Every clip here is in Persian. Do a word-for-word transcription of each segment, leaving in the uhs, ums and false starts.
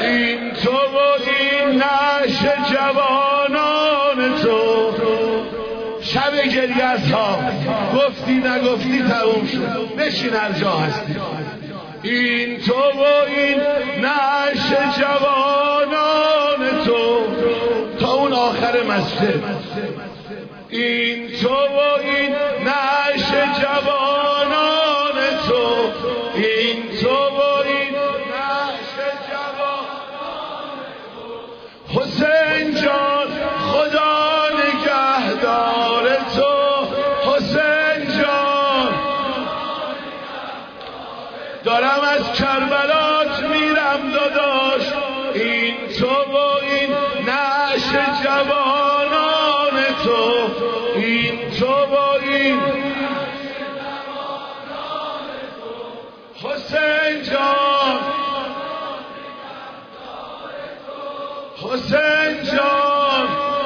این تو و این نعش جوانان تو. شب گریه است ها، گفتی نگفتی تموم شد، بشین هر جا هستی. این تو و این نعش جوانان تو تا اون آخر مسجد. این تو و این نعش جوانان تو. این تو و این نعش جوانان تو. حسین جان خدا نگهدار تو. حسین جان دارم از کربلات میرم داداش. این تو و این نعش جوانان تو. این تو و این حسین جان. حسین جان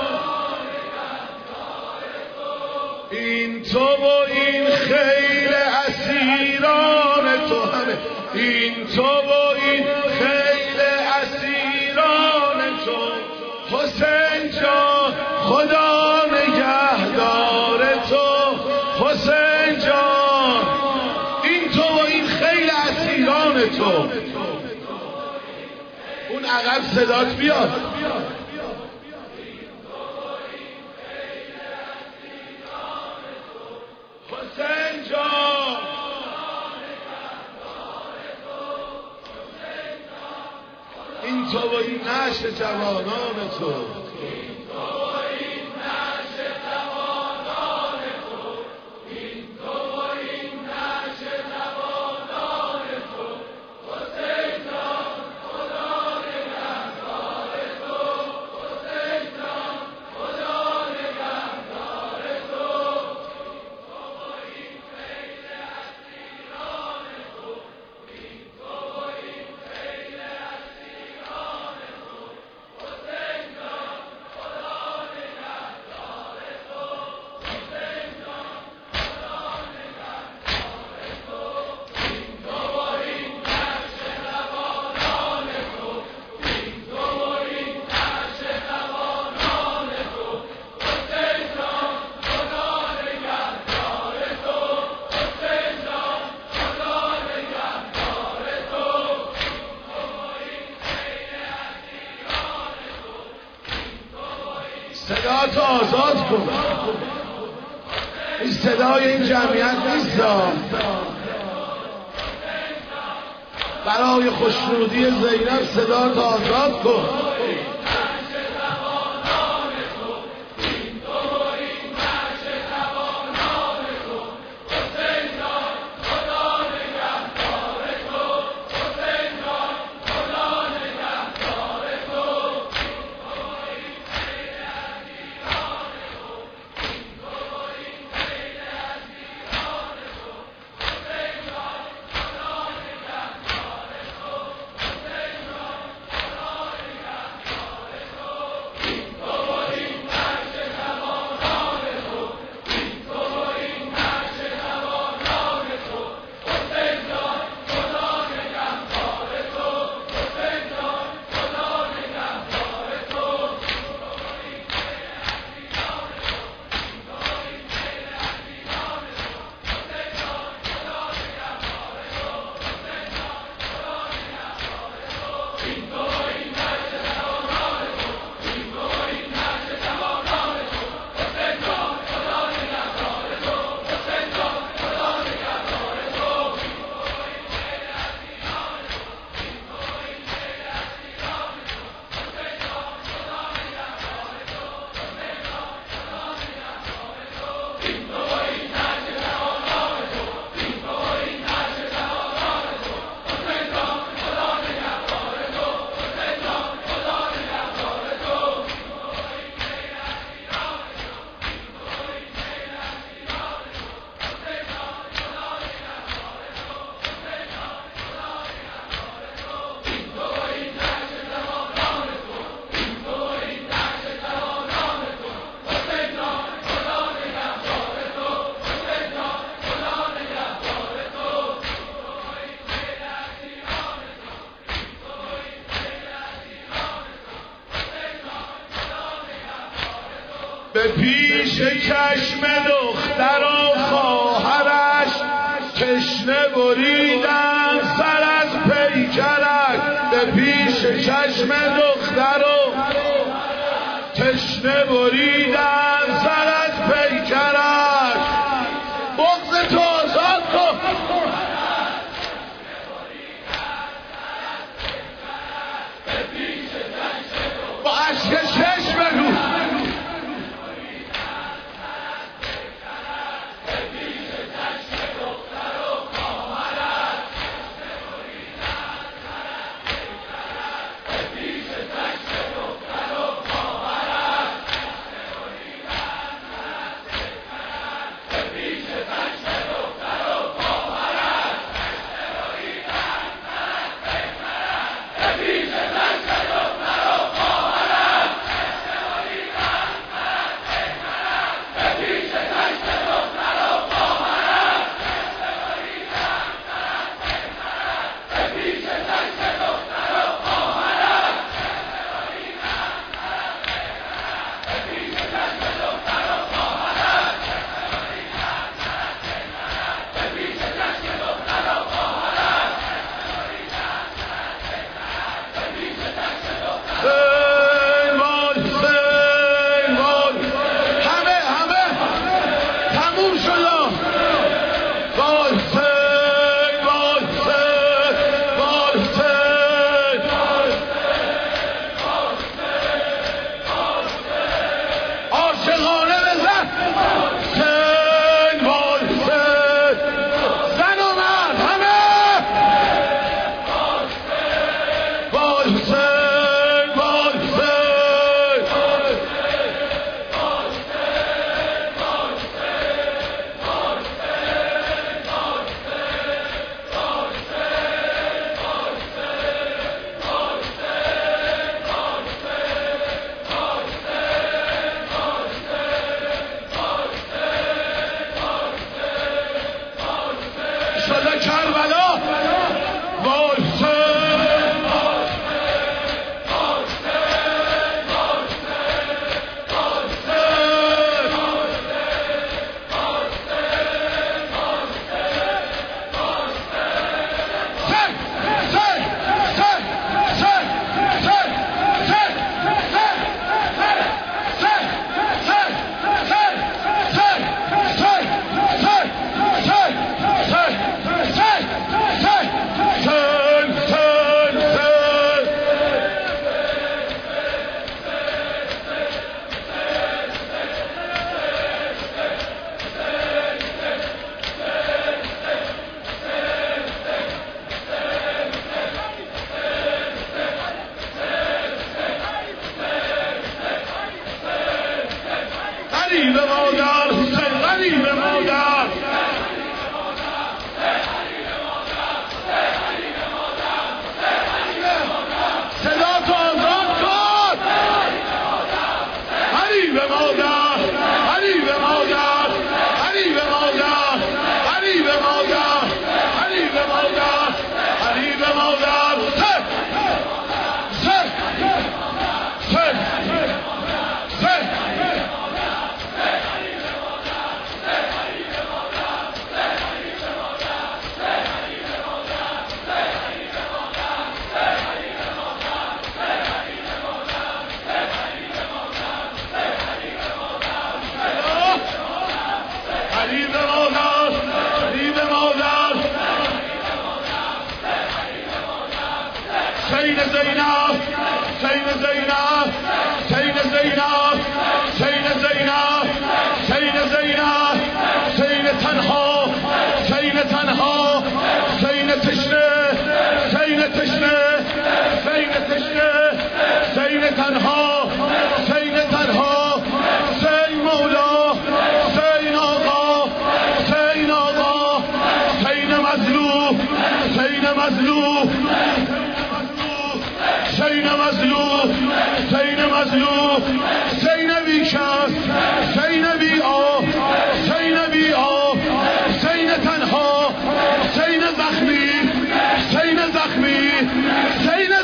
این تو و این خیل اسیران تو همه. این تو و این خیل اسیران تو. حسین جان خدا نگهدار تو. حسین جان این تو و این خیل اسیران تو. اون عقب صدات بیاد. حسین جان این تو و این نعش جوانان تو. صداتو آزاد کن. این صدای این جمعیت نیست. برای خوشنودی زینب صداتو آزاد کن. به پیش چشم دختر و خواهرش تشنه بریدن سر از پیکرش. به پیش چشم دختر و تشنه بریدن سر از پیکرش. بغض تو آزاد کن. با عشق چشم بگو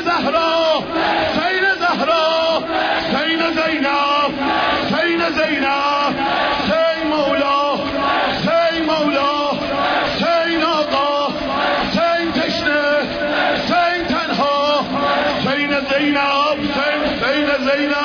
زینب زینب حسین حسین زینب